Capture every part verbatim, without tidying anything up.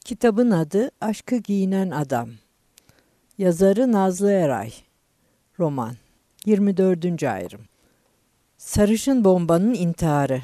Kitabın adı Aşkı Giyinen Adam. Yazarı Nazlı Eray. Roman. yirmi dördüncü ayrım. Sarışın bombanın intiharı.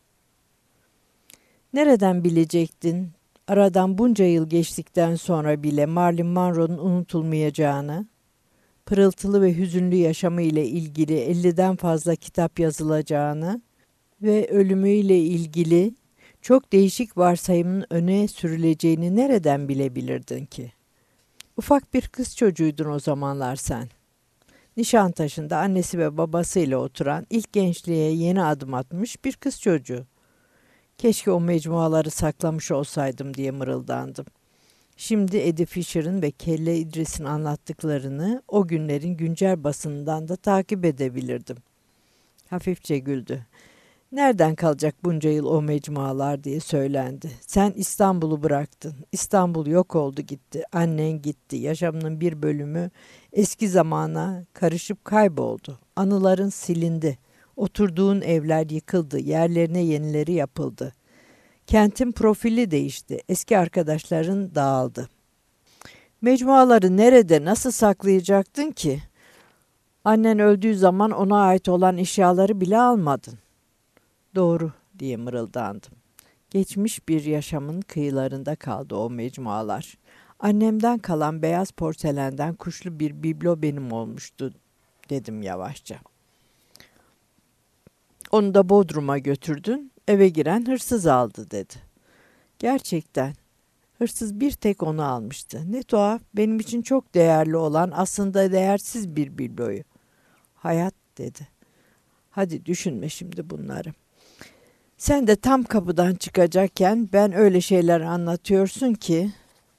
Nereden bilecektin, aradan bunca yıl geçtikten sonra bile Marilyn Monroe'nun unutulmayacağını, pırıltılı ve hüzünlü yaşamı ile ilgili elliden fazla kitap yazılacağını ve ölümüyle ilgili çok değişik varsayımın öne sürüleceğini nereden bilebilirdin ki? Ufak bir kız çocuğuydun o zamanlar sen. Nişantaşı'nda annesi ve babasıyla oturan, ilk gençliğe yeni adım atmış bir kız çocuğu. Keşke o mecmuaları saklamış olsaydım diye mırıldandım. Şimdi Eddie Fisher'ın ve Kelle İdris'in anlattıklarını o günlerin güncel basınından da takip edebilirdim. Hafifçe güldü. Nereden kalacak bunca yıl o mecmualar diye söylendi. Sen İstanbul'u bıraktın. İstanbul yok oldu gitti. Annen gitti. Yaşamının bir bölümü eski zamana karışıp kayboldu. Anıların silindi. Oturduğun evler yıkıldı. Yerlerine yenileri yapıldı. Kentin profili değişti. Eski arkadaşların dağıldı. Mecmuaları nerede, nasıl saklayacaktın ki? Annen öldüğü zaman ona ait olan eşyaları bile almadın. Doğru diye mırıldandım. Geçmiş bir yaşamın kıyılarında kaldı o mecmualar. Annemden kalan beyaz porselenden kuşlu bir biblo benim olmuştu dedim yavaşça. Onu da Bodrum'a götürdün, eve giren hırsız aldı dedi. Gerçekten hırsız bir tek onu almıştı. Ne tuhaf, benim için çok değerli olan aslında değersiz bir bibloyu. Hayat dedi. Hadi düşünme şimdi bunları. Sen de tam kapıdan çıkacakken ben öyle şeyler anlatıyorsun ki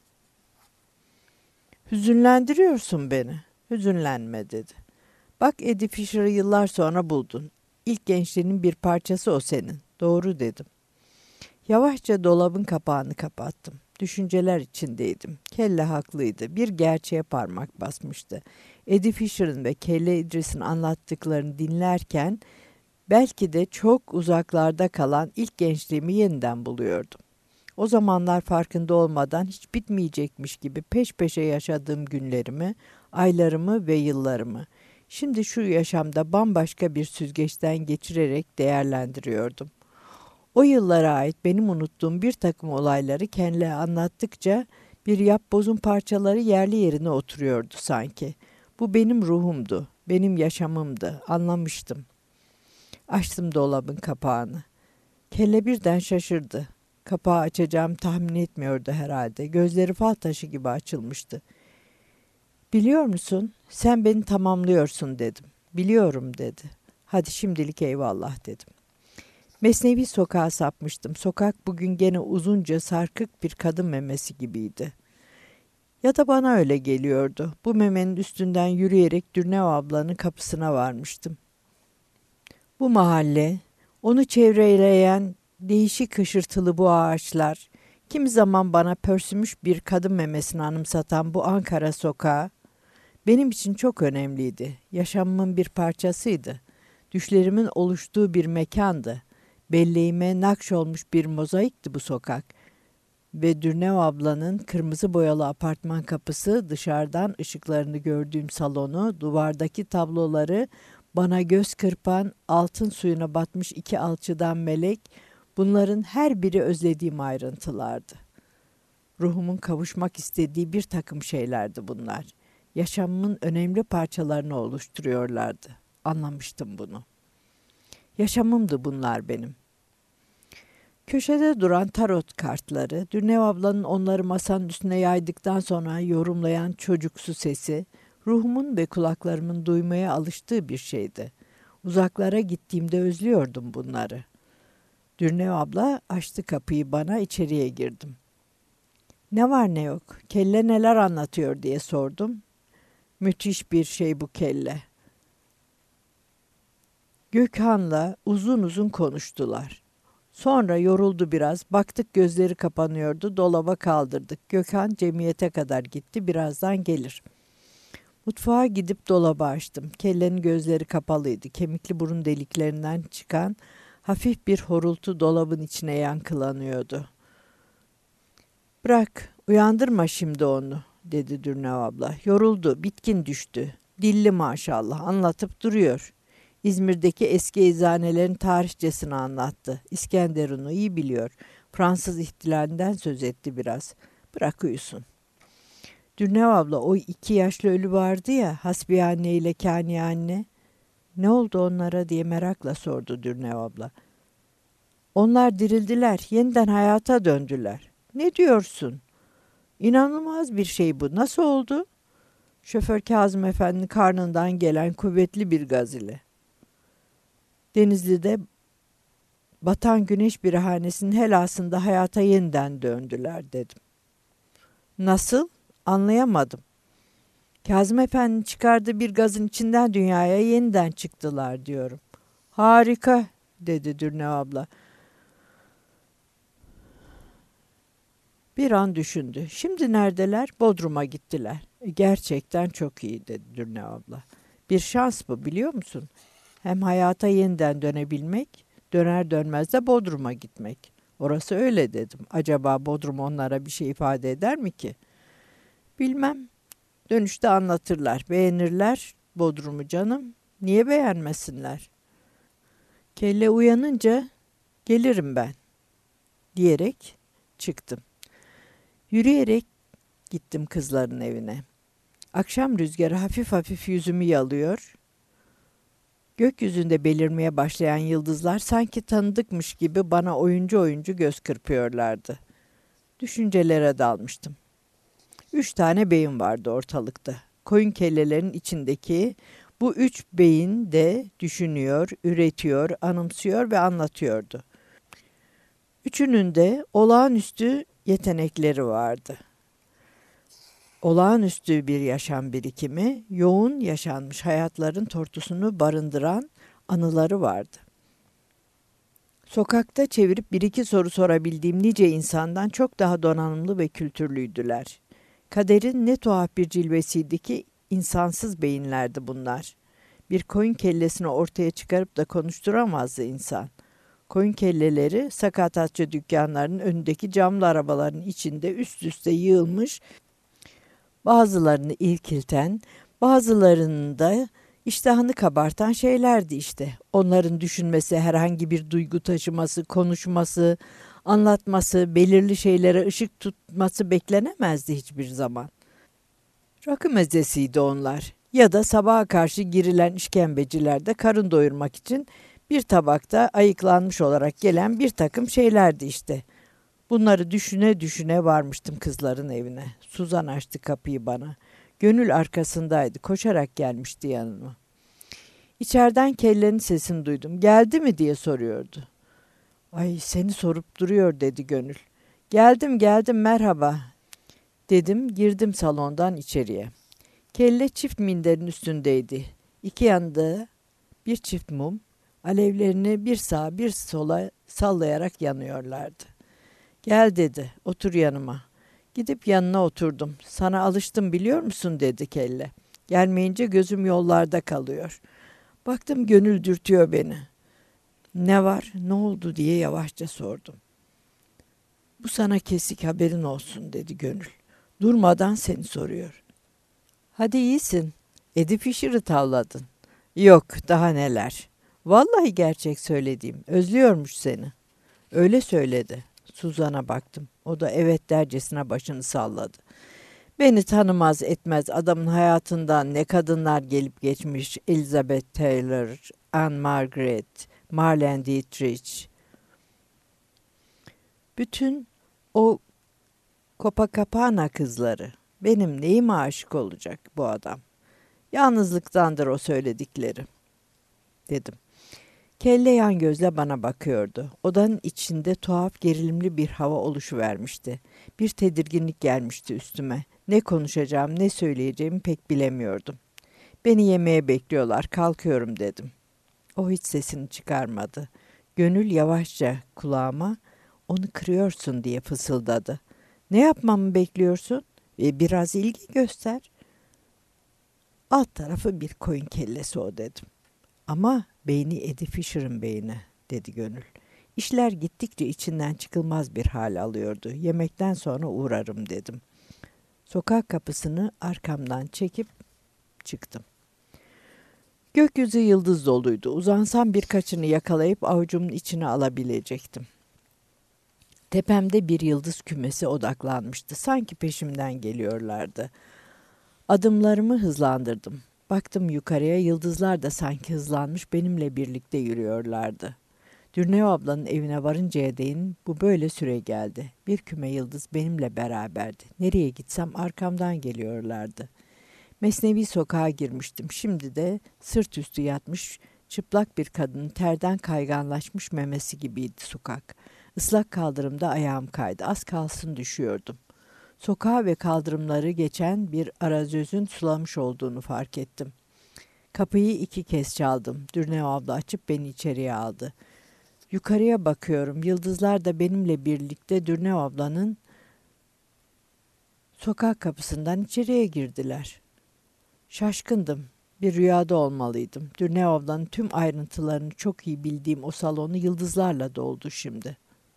hüzünlendiriyorsun beni. Hüzünlenme dedi. Bak Eddie Fisher'ı yıllar sonra buldun. İlk gençliğinin bir parçası o senin. Doğru dedim. Yavaşça dolabın kapağını kapattım. Düşünceler içindeydim. Kelle haklıydı. Bir gerçeğe parmak basmıştı. Eddie Fisher'ın ve Kelle İdris'in anlattıklarını dinlerken belki de çok uzaklarda kalan ilk gençliğimi yeniden buluyordum. O zamanlar farkında olmadan hiç bitmeyecekmiş gibi peş peşe yaşadığım günlerimi, aylarımı ve yıllarımı şimdi şu yaşamda bambaşka bir süzgeçten geçirerek değerlendiriyordum. O yıllara ait benim unuttuğum bir takım olayları kendine anlattıkça bir yapbozun parçaları yerli yerine oturuyordu sanki. Bu benim ruhumdu, benim yaşamımdı, anlamıştım. Açtım dolabın kapağını. Kelle birden şaşırdı. Kapağı açacağım tahmin etmiyordu herhalde. Gözleri fal taşı gibi açılmıştı. Biliyor musun? Sen beni tamamlıyorsun dedim. Biliyorum dedi. Hadi şimdilik eyvallah dedim. Mesnevi sokağa sapmıştım. Sokak bugün gene uzunca sarkık bir kadın memesi gibiydi. Ya da bana öyle geliyordu. Bu memenin üstünden yürüyerek Dürnev ablanın kapısına varmıştım. Bu mahalle, onu çevreleyen değişik hışırtılı bu ağaçlar, kimi zaman bana pörsümüş bir kadın memesini anımsatan bu Ankara sokağı, benim için çok önemliydi. Yaşamımın bir parçasıydı. Düşlerimin oluştuğu bir mekandı. Belleğime nakş olmuş bir mozaikti bu sokak. Ve Dürnev ablanın kırmızı boyalı apartman kapısı, dışarıdan ışıklarını gördüğüm salonu, duvardaki tabloları, bana göz kırpan, altın suyuna batmış iki alçıdan melek, bunların her biri özlediğim ayrıntılardı. Ruhumun kavuşmak istediği bir takım şeylerdi bunlar. Yaşamımın önemli parçalarını oluşturuyorlardı. Anlamıştım bunu. Yaşamımdı bunlar benim. Köşede duran tarot kartları, Dürnev ablanın onları masanın üstüne yaydıktan sonra yorumlayan çocuksu sesi, ruhumun ve kulaklarımın duymaya alıştığı bir şeydi. Uzaklara gittiğimde özlüyordum bunları. Dürnev abla açtı kapıyı bana, içeriye girdim. Ne var ne yok, kelle neler anlatıyor diye sordum. Müthiş bir şey bu kelle. Gökhan'la uzun uzun konuştular. Sonra yoruldu biraz, baktık gözleri kapanıyordu, dolaba kaldırdık. Gökhan cemiyete kadar gitti, birazdan gelir. Mutfağa gidip dolabı açtım. Kellenin gözleri kapalıydı. Kemikli burun deliklerinden çıkan hafif bir horultu dolabın içine yankılanıyordu. Bırak, Uyandırma şimdi onu, dedi Dürnev abla. Yoruldu, bitkin düştü. Dilli maşallah, anlatıp duruyor. İzmir'deki eski eczanelerin tarihçesini anlattı. İskenderun'u iyi biliyor. Fransız ihtilalinden söz etti biraz. Bırak uyusun. Dürnev abla, o iki yaşlı ölü vardı ya, Hasbiye anne ile Kâniye anne. Ne oldu onlara diye merakla sordu Dürnev abla. Onlar dirildiler, yeniden hayata döndüler. Ne diyorsun? İnanılmaz bir şey bu. Nasıl oldu? Şoför Kazım Efendi'nin karnından gelen kuvvetli bir gaz ile. Denizli'de batan güneş birhanesinin helasında hayata yeniden döndüler dedim. Nasıl? Anlayamadım. Kazım Efendi'nin çıkardığı bir gazın içinden dünyaya yeniden çıktılar diyorum. Harika, dedi Dürnev abla. Bir an düşündü. Şimdi neredeler? Bodrum'a gittiler. E, gerçekten çok iyi, dedi Dürnev abla. Bir şans bu, biliyor musun? Hem hayata yeniden dönebilmek, döner dönmez de Bodrum'a gitmek. Orası öyle, dedim. Acaba Bodrum onlara bir şey ifade eder mi ki? Bilmem. Dönüşte anlatırlar, beğenirler Bodrum'u canım. Niye beğenmesinler? Kelle uyanınca gelirim ben, diyerek çıktım. Yürüyerek gittim kızların evine. Akşam rüzgarı hafif hafif yüzümü yalıyor. Gökyüzünde belirmeye başlayan yıldızlar sanki tanıdıkmış gibi bana oyuncu oyuncu göz kırpıyorlardı. Düşüncelere dalmıştım. Üç tane beyin vardı ortalıkta. Koyun kellelerinin içindeki bu üç beyin de düşünüyor, üretiyor, anımsıyor ve anlatıyordu. Üçünün de olağanüstü yetenekleri vardı. Olağanüstü bir yaşam birikimi, yoğun yaşanmış hayatların tortusunu barındıran anıları vardı. Sokakta çevirip bir iki soru sorabildiğim nice insandan çok daha donanımlı ve kültürlüydüler. Kaderin ne tuhaf bir cilvesiydi ki insansız beyinlerdi bunlar. Bir koyun kellesini ortaya çıkarıp da konuşturamazdı insan. Koyun kelleleri sakatatçı dükkanlarının önündeki camlı arabaların içinde üst üste yığılmış, bazılarını irkilten, bazılarının da iştahını kabartan şeylerdi işte. Onların düşünmesi, herhangi bir duygu taşıması, konuşması, anlatması, belirli şeylere ışık tutması beklenemezdi hiçbir zaman. Rakı mezesiydi onlar. Ya da sabaha karşı girilen işkembecilerde karın doyurmak için bir tabakta ayıklanmış olarak gelen bir takım şeylerdi işte. Bunları düşüne düşüne varmıştım kızların evine. Suzan açtı kapıyı bana. Gönül arkasındaydı. Koşarak gelmişti yanıma. İçeriden kellenin sesini duydum. Geldi mi diye soruyordu. Ay, seni sorup duruyor, dedi Gönül. Geldim geldim, merhaba, dedim, girdim salondan içeriye. Kelle çift minderin üstündeydi. İki yanında bir çift mum, alevlerini bir sağa bir sola sallayarak yanıyorlardı. Gel, dedi, otur yanıma. Gidip yanına oturdum. Sana alıştım biliyor musun, dedi Kelle. Gelmeyince gözüm yollarda kalıyor. Baktım Gönül dürtüyor beni. Ne var, ne oldu diye yavaşça sordum. Bu sana kesik, haberin olsun, dedi Gönül. Durmadan seni soruyor. Hadi iyisin. Eddie Fisher'ı tavladın. Yok, daha neler. Vallahi gerçek söylediğim. Özlüyormuş seni. Öyle söyledi. Suzan'a baktım. O da evet dercesine başını salladı. Beni tanımaz etmez adamın hayatından ne kadınlar gelip geçmiş. Elizabeth Taylor, Anne Margaret, Marlene Dietrich. Bütün o Copacabana kızları. Benim neyime aşık olacak bu adam? Yalnızlıktandır o söyledikleri, dedim. Kelle yan gözle bana bakıyordu. Odanın içinde tuhaf gerilimli bir hava oluşuvermişti. Bir tedirginlik gelmişti üstüme. Ne konuşacağım, ne söyleyeceğimi pek bilemiyordum. Beni yemeğe bekliyorlar, kalkıyorum, dedim. O hiç sesini çıkarmadı. Gönül yavaşça kulağıma, onu kırıyorsun, diye fısıldadı. Ne yapmamı bekliyorsun? E, biraz ilgi göster. Alt tarafı bir koyun kellesi o, dedim. Ama beyni Eddie Fisher'ın beyni, dedi Gönül. İşler gittikçe içinden çıkılmaz bir hal alıyordu. Yemekten sonra uğrarım dedim. Sokak kapısını arkamdan çekip çıktım. Gökyüzü yıldız doluydu. Uzansam birkaçını yakalayıp avucumun içine alabilecektim. Tepemde bir yıldız kümesi odaklanmıştı. Sanki peşimden geliyorlardı. Adımlarımı hızlandırdım. Baktım yukarıya, yıldızlar da sanki hızlanmış benimle birlikte yürüyorlardı. Dürnev ablanın evine varıncaya değin bu böyle süre geldi. Bir küme yıldız benimle beraberdi. Nereye gitsem arkamdan geliyorlardı. Mesnevi sokağa girmiştim. Şimdi de sırt üstü yatmış çıplak bir kadının terden kayganlaşmış memesi gibiydi sokak. Islak kaldırımda ayağım kaydı. Az kalsın düşüyordum. Sokağa ve kaldırımları geçen bir arazözün sulamış olduğunu fark ettim. Kapıyı iki kez çaldım. Dürnev abla açıp beni içeriye aldı. Yukarıya bakıyorum. Yıldızlar da benimle birlikte Dürnev ablanın sokak kapısından içeriye girdiler. Şaşkındım. Bir rüyada olmalıydım. Dürnev ablanın tüm ayrıntılarını çok iyi bildiğim o salonu yıldızlarla doldu şimdi.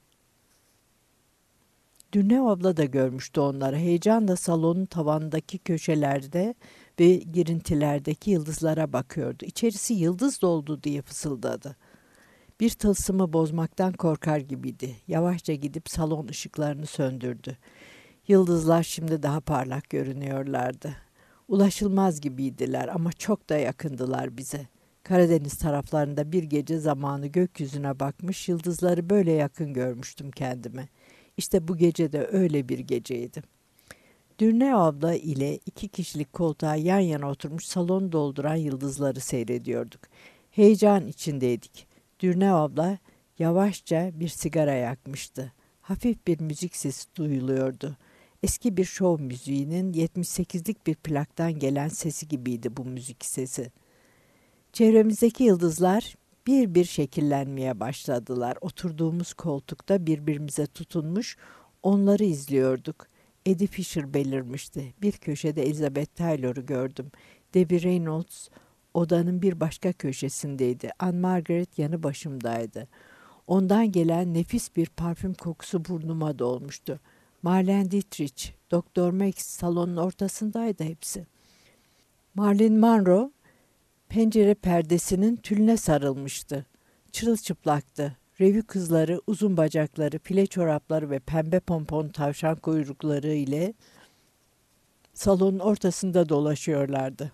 Dürnev abla da görmüştü onları. Heyecanla salonun tavanındaki köşelerde ve girintilerdeki yıldızlara bakıyordu. İçerisi yıldız doldu diye fısıldadı. Bir tılsımı bozmaktan korkar gibiydi. Yavaşça gidip salon ışıklarını söndürdü. Yıldızlar şimdi daha parlak görünüyorlardı. Ulaşılmaz gibiydiler ama çok da yakındılar bize. Karadeniz taraflarında bir gece zamanı gökyüzüne bakmış, yıldızları böyle yakın görmüştüm kendime. İşte bu gece de öyle bir geceydi. Dürnev abla ile iki kişilik koltuğa yan yana oturmuş salonu dolduran yıldızları seyrediyorduk. Heyecan içindeydik. Dürnev abla yavaşça bir sigara yakmıştı. Hafif bir müzik sesi duyuluyordu. Eski bir şov müziğinin yetmiş sekizlik bir plaktan gelen sesi gibiydi bu müzik sesi. Çevremizdeki yıldızlar bir bir şekillenmeye başladılar. Oturduğumuz koltukta birbirimize tutunmuş onları izliyorduk. Eddie Fisher belirmişti. Bir köşede Elizabeth Taylor'u gördüm. Debbie Reynolds odanın bir başka köşesindeydi. Anne Margaret yanı başımdaydı. Ondan gelen nefis bir parfüm kokusu burnuma dolmuştu. Marlene Dietrich, Doktor Max salonun ortasındaydı hepsi. Marilyn Monroe pencere perdesinin tülüne sarılmıştı. Çırılçıplaktı. Revü kızları, uzun bacakları, file çorapları ve pembe pompon tavşan kuyrukları ile salonun ortasında dolaşıyorlardı.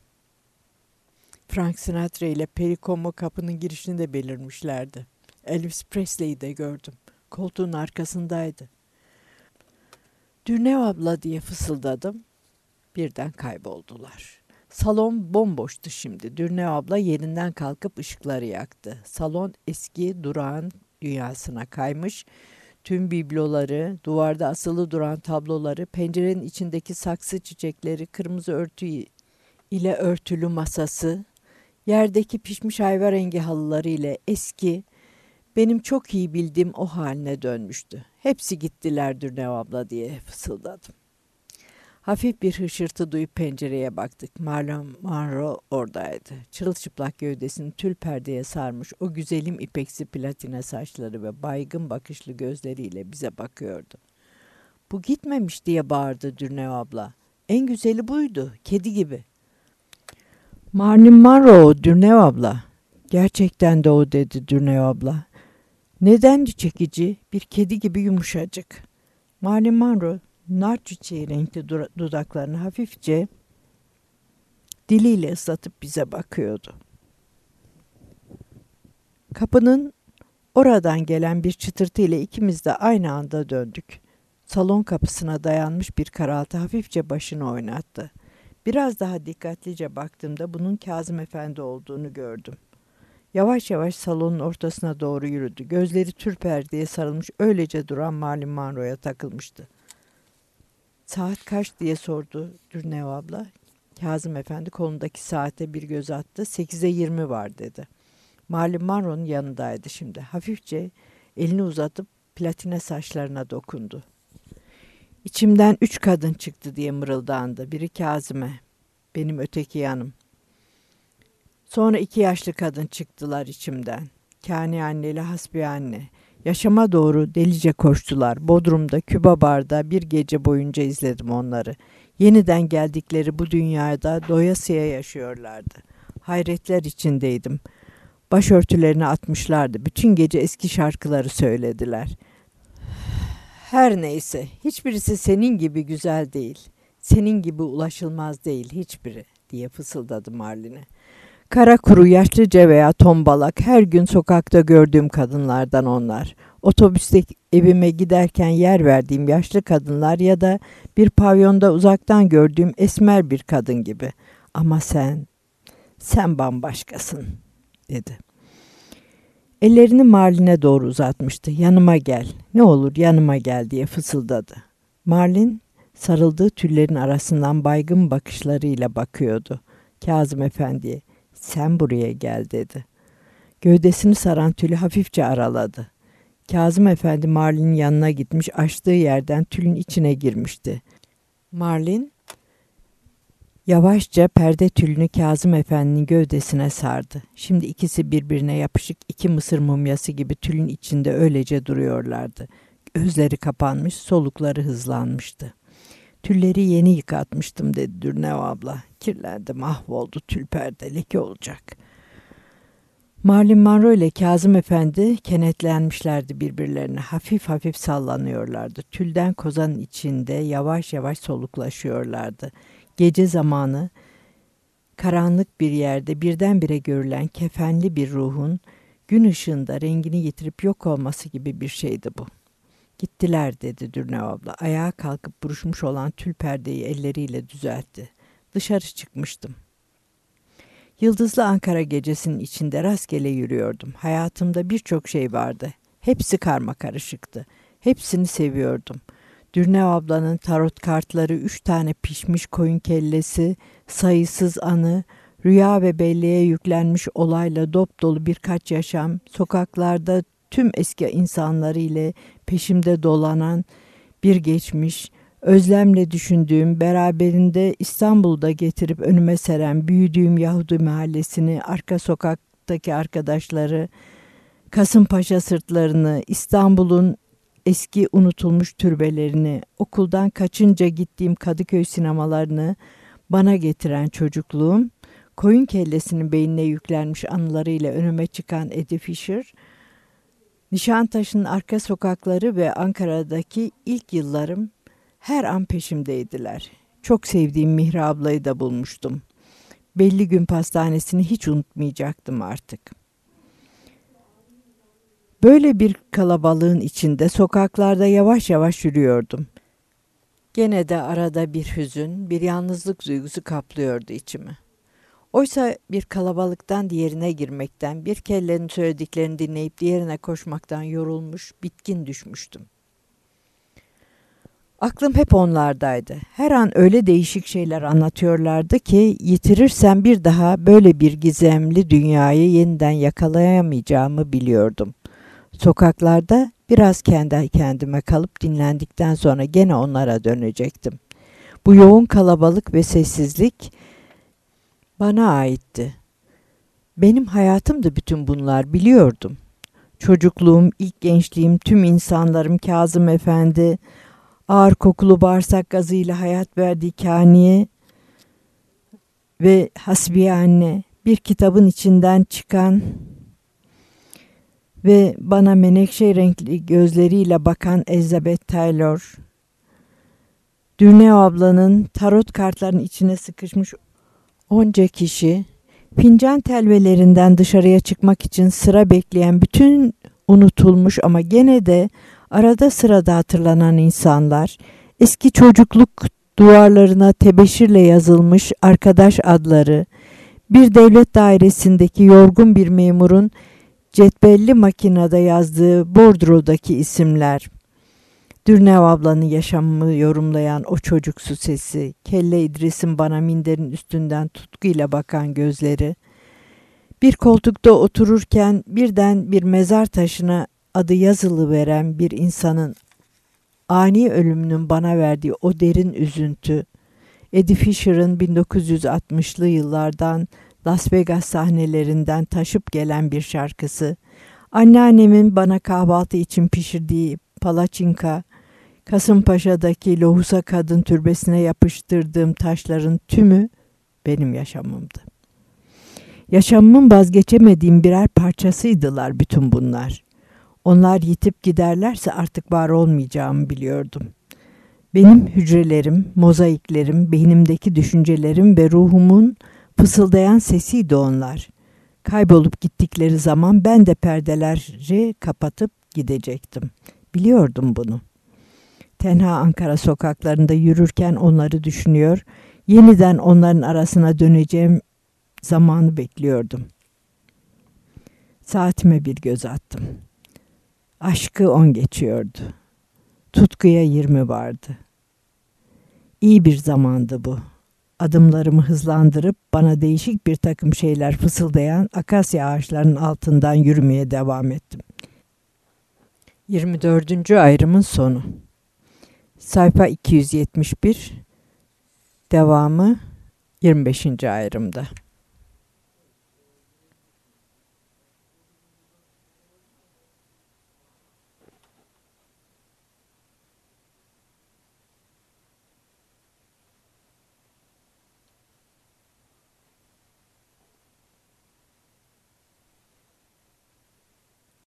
Frank Sinatra ile Perry Como kapının girişinde belirmişlerdi. Elvis Presley'i de gördüm. Koltuğun arkasındaydı. Dürnev abla diye fısıldadım. Birden kayboldular. Salon bomboştu şimdi. Dürnev abla yerinden kalkıp ışıkları yaktı. Salon eski durağan dünyasına kaymış. Tüm bibloları, duvarda asılı duran tabloları, pencerenin içindeki saksı çiçekleri, kırmızı örtü ile örtülü masası, yerdeki pişmiş ayva rengi halıları ile eski, benim çok iyi bildiğim o haline dönmüştü. Hepsi gittiler Dürnev abla diye fısıldadım. Hafif bir hışırtı duyup pencereye baktık. Marilyn Monroe oradaydı. Çırılçıplak gövdesini tül perdeye sarmış o güzelim ipeksi platine saçları ve baygın bakışlı gözleriyle bize bakıyordu. Bu gitmemiş diye bağırdı Dürnev abla. En güzeli buydu, kedi gibi. Marilyn Monroe, Dürnev abla. Gerçekten de o dedi Dürnev abla. Nedendi çekici, bir kedi gibi yumuşacık. Marilyn Monroe nar çiçeği renkli dudaklarını hafifçe diliyle ıslatıp bize bakıyordu. Kapının oradan gelen bir çıtırtı ile ikimiz de aynı anda döndük. Salon kapısına dayanmış bir karaltı hafifçe başını oynattı. Biraz daha dikkatlice baktığımda bunun Kazım Efendi olduğunu gördüm. Yavaş yavaş salonun ortasına doğru yürüdü. Gözleri tül perdeye sarılmış öylece duran Marilyn Monroe'ya takılmıştı. Saat kaç diye sordu Dürnev abla. Kazım Efendi kolundaki saate bir göz attı. Sekize yirmi var dedi. Marilyn Monroe'nun yanındaydı şimdi. Hafifçe elini uzatıp platine saçlarına dokundu. İçimden üç kadın çıktı diye mırıldandı. Biri Kazım'e, benim öteki yanım. Sonra iki yaşlı kadın çıktılar içimden. Kani anne ile Hasbiye anne. Yaşama doğru delice koştular. Bodrum'da, Küba Bar'da bir gece boyunca izledim onları. Yeniden geldikleri bu dünyada doyasıya yaşıyorlardı. Hayretler içindeydim. Başörtülerini atmışlardı. Bütün gece eski şarkıları söylediler. Her neyse, hiçbirisi senin gibi güzel değil. Senin gibi ulaşılmaz değil hiçbiri, diye fısıldadı Marlin'e. Kara kuru, yaşlıca veya tombalak, her gün sokakta gördüğüm kadınlardan onlar. Otobüste evime giderken yer verdiğim yaşlı kadınlar ya da bir pavyonda uzaktan gördüğüm esmer bir kadın gibi. Ama sen, sen bambaşkasın, dedi. Ellerini Marlin'e doğru uzatmıştı. Yanıma gel, ne olur yanıma gel diye fısıldadı. Marlin sarıldığı tüllerin arasından baygın bakışlarıyla bakıyordu Kazım Efendi'ye. Sen buraya gel, dedi. Gövdesini saran tülü hafifçe araladı. Kazım Efendi Marlin'in yanına gitmiş, açtığı yerden tülün içine girmişti. Marlin yavaşça perde tülünü Kazım Efendi'nin gövdesine sardı. Şimdi ikisi birbirine yapışık iki mısır mumyası gibi tülün içinde öylece duruyorlardı. Gözleri kapanmış, solukları hızlanmıştı. Tülleri yeni yıkatmıştım, dedi Dürnev abla. Kirlendi, mahvoldu, tül perde leke olacak. Marilyn Monroe ile Kazım Efendi kenetlenmişlerdi birbirlerine. Hafif hafif sallanıyorlardı. Tülden kozanın içinde yavaş yavaş soluklaşıyorlardı. Gece zamanı karanlık bir yerde birdenbire görülen kefenli bir ruhun gün ışığında rengini yitirip yok olması gibi bir şeydi bu. Gittiler, dedi Dürnev abla. Ayağa kalkıp buruşmuş olan tül perdeyi elleriyle düzeltti. Dışarı çıkmıştım. Yıldızlı Ankara gecesinin içinde rastgele yürüyordum. Hayatımda birçok şey vardı. Hepsi karmakarışıktı. Hepsini seviyordum. Dürnev ablanın tarot kartları, üç tane pişmiş koyun kellesi, sayısız anı, rüya ve belleğe yüklenmiş olayla dop dolu birkaç yaşam, sokaklarda tüm eski insanları ile peşimde dolanan bir geçmiş, özlemle düşündüğüm, beraberinde İstanbul'da getirip önüme seren büyüdüğüm Yahudi mahallesini, arka sokaktaki arkadaşları, Kasımpaşa sırtlarını, İstanbul'un eski unutulmuş türbelerini, okuldan kaçınca gittiğim Kadıköy sinemalarını bana getiren çocukluğum, koyun kellesinin beynine yüklenmiş anılarıyla önüme çıkan Eddie Fisher, Nişantaşı'nın arka sokakları ve Ankara'daki ilk yıllarım her an peşimdeydiler. Çok sevdiğim Mihri ablayı da bulmuştum. Belli gün pastanesini hiç unutmayacaktım artık. Böyle bir kalabalığın içinde sokaklarda yavaş yavaş yürüyordum. Gene de arada bir hüzün, bir yalnızlık duygusu kaplıyordu içimi. Oysa bir kalabalıktan diğerine girmekten, bir kellenin söylediklerini dinleyip diğerine koşmaktan yorulmuş, bitkin düşmüştüm. Aklım hep onlardaydı. Her an öyle değişik şeyler anlatıyorlardı ki yitirirsem bir daha böyle bir gizemli dünyayı yeniden yakalayamayacağımı biliyordum. Sokaklarda biraz kendi kendime kalıp dinlendikten sonra gene onlara dönecektim. Bu yoğun kalabalık ve sessizlik bana aitti. Benim hayatımdı bütün bunlar, biliyordum. Çocukluğum, ilk gençliğim, tüm insanlarım, Kazım Efendi, ağır kokulu bağırsak gazıyla hayat verdiği Kaniye ve Hasbiye anne, bir kitabın içinden çıkan ve bana menekşe renkli gözleriyle bakan Elizabeth Taylor, Dürnev ablanın tarot kartlarının içine sıkışmış onca kişi, fincan telvelerinden dışarıya çıkmak için sıra bekleyen bütün unutulmuş ama gene de arada sırada hatırlanan insanlar, eski çocukluk duvarlarına tebeşirle yazılmış arkadaş adları, bir devlet dairesindeki yorgun bir memurun cetvelli makinede yazdığı bordrodaki isimler, Dürnev ablanın yaşamımı yorumlayan o çocuksu sesi, Kelle İdris'in bana minderin üstünden tutkuyla bakan gözleri, bir koltukta otururken birden bir mezar taşına adı yazılı veren bir insanın ani ölümünün bana verdiği o derin üzüntü, Eddie Fisher'ın bin dokuz yüz altmışlı yıllardan Las Vegas sahnelerinden taşıp gelen bir şarkısı, Anneannemin bana kahvaltı için pişirdiği palaçinka, Kasımpaşa'daki lohusa kadın türbesine yapıştırdığım taşların tümü benim yaşamımdı. Yaşamımın vazgeçemediğim birer parçasıydılar bütün bunlar. Onlar yitip giderlerse artık var olmayacağımı biliyordum. Benim hücrelerim, mozaiklerim, beynimdeki düşüncelerim ve ruhumun fısıldayan sesiydi onlar. Kaybolup gittikleri zaman ben de perdeleri kapatıp gidecektim. Biliyordum bunu. Tenha Ankara sokaklarında yürürken onları düşünüyor, yeniden onların arasına döneceğim zamanı bekliyordum. Saatime bir göz attım. Aşkı on geçiyordu. Tutkuya yirmi vardı. İyi bir zamandı bu. Adımlarımı hızlandırıp bana değişik bir takım şeyler fısıldayan akasya ağaçlarının altından yürümeye devam ettim. yirmi dördüncü ayrımın sonu. Sayfa iki yüz yetmiş bir, devamı yirmi beşinci ayrımda.